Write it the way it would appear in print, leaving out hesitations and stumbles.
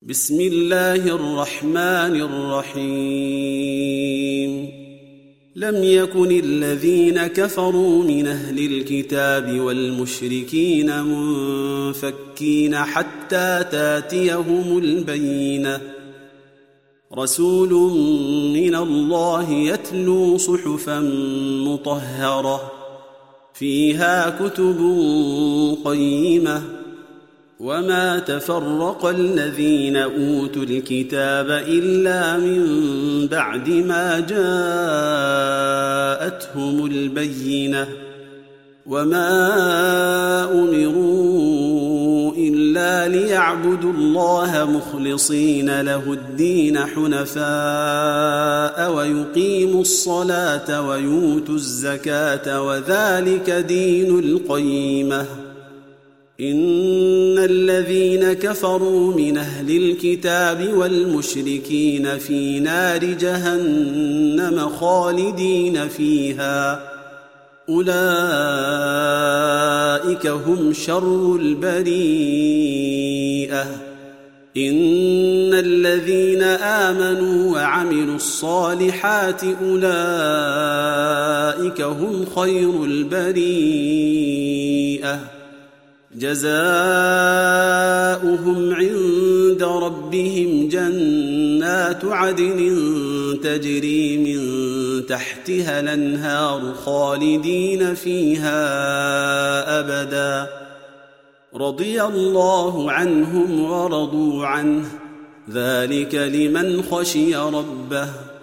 بسم الله الرحمن الرحيم لم يكن الذين كفروا من أهل الكتاب والمشركين منفكين حتى تاتيهم البينة رسول من الله يتلو صحفا مطهرة فيها كتب قيمة وما تفرق الذين أوتوا الكتاب إلا من بعد ما جاءتهم البينة وما أمروا إلا ليعبدوا الله مخلصين له الدين حنفاء ويقيموا الصلاة ويؤتوا الزكاة وذلك دين القيمة إن الذين كفروا من أهل الكتاب والمشركين في نار جهنم خالدين فيها أولئك هم شر البريئة إن الذين آمنوا وعملوا الصالحات أولئك هم خير البريئة جزاؤهم عند ربهم جنات عدن تجري من تحتها الأنهار خالدين فيها أبدا رضي الله عنهم ورضوا عنه ذلك لمن خشي ربه